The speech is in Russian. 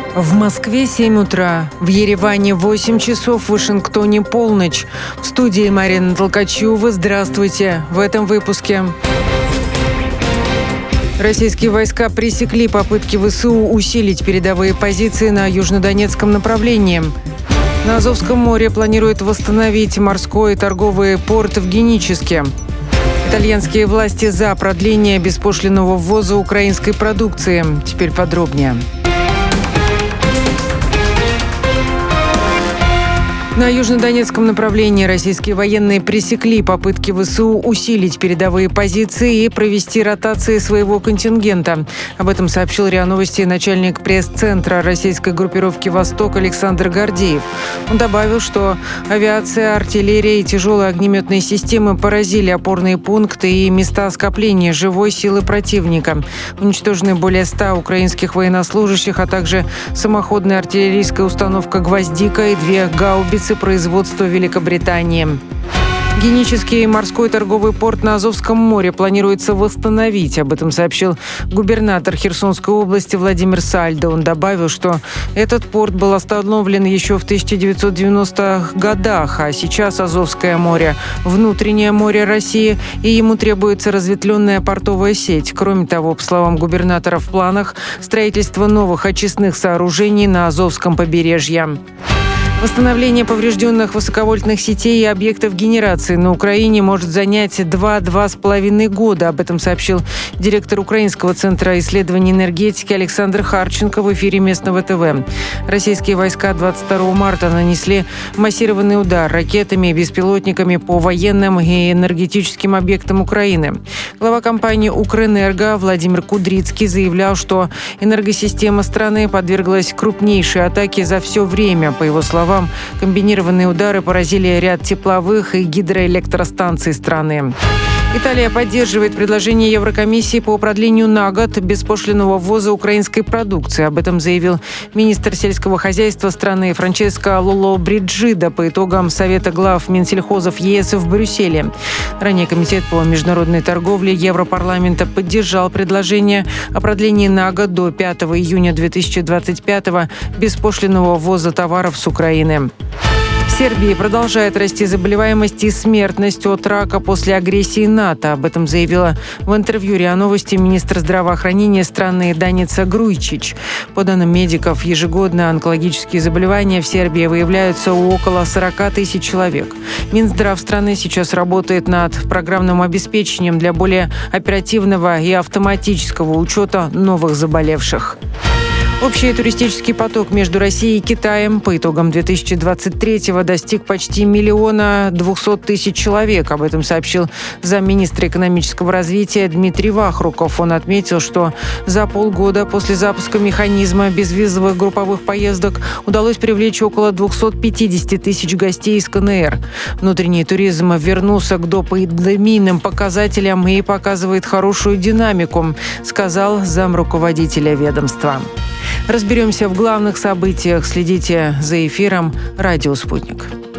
В Москве 7 утра, в Ереване 8 часов, в Вашингтоне полночь. В студии Марина Толкачева. Здравствуйте. В этом выпуске. Российские войска пресекли попытки ВСУ усилить передовые позиции на южнодонецком направлении. На Азовском море планируют восстановить морской и торговый порт в Геническе. Итальянские власти за продление беспошлинного ввоза украинской продукции. Теперь подробнее. На южнодонецком направлении российские военные пресекли попытки ВСУ усилить передовые позиции и провести ротации своего контингента. Об этом сообщил РИА Новости начальник пресс-центра российской группировки «Восток» Александр Гордеев. Он добавил, что авиация, артиллерия и тяжелые огнеметные системы поразили опорные пункты и места скопления живой силы противника. Уничтожены более 100 украинских военнослужащих, а также самоходная артиллерийская установка «Гвоздика» и 2 гаубицы производства Великобритании. Генический морской торговый порт на Азовском море планируется восстановить. Об этом сообщил губернатор Херсонской области Владимир Сальдо. Он добавил, что этот порт был остановлен еще в 1990-х годах, а сейчас Азовское море – внутреннее море России, и ему требуется разветвленная портовая сеть. Кроме того, по словам губернатора, в планах строительство новых очистных сооружений на Азовском побережье. Восстановление поврежденных высоковольтных сетей и объектов генерации на Украине может занять 2-2,5 года. Об этом сообщил директор Украинского центра исследований энергетики Александр Харченко в эфире местного ТВ. Российские войска 22 марта нанесли массированный удар ракетами и беспилотниками по военным и энергетическим объектам Украины. Глава компании «Укрэнерго» Владимир Кудрицкий заявлял, что энергосистема страны подверглась крупнейшей атаке за все время. По его словам, комбинированные удары поразили ряд тепловых и гидроэлектростанций страны. Италия поддерживает предложение Еврокомиссии по продлению на год беспошлинного ввоза украинской продукции. Об этом заявил министр сельского хозяйства страны Франческо Лоллобриджидо по итогам Совета глав Минсельхозов ЕС в Брюсселе. Ранее Комитет по международной торговле Европарламента поддержал предложение о продлении на год до 5 июня 2025 беспошлинного ввоза товаров с Украины. В Сербии продолжает расти заболеваемость и смертность от рака после агрессии НАТО. Об этом заявила в интервью РИА Новости министр здравоохранения страны Даница Груйчич. По данным медиков, ежегодно онкологические заболевания в Сербии выявляются у около 40 тысяч человек. Минздрав страны сейчас работает над программным обеспечением для более оперативного и автоматического учета новых заболевших. Общий туристический поток между Россией и Китаем по итогам 2023-го достиг почти 1 200 000 человек. Об этом сообщил замминистра экономического развития Дмитрий Вахруков. Он отметил, что за полгода после запуска механизма безвизовых групповых поездок удалось привлечь около 250 000 гостей из КНР. Внутренний туризм вернулся к допандемийным показателям и показывает хорошую динамику, сказал замруководителя ведомства. Разберемся в главных событиях. Следите за эфиром «Радио Спутник».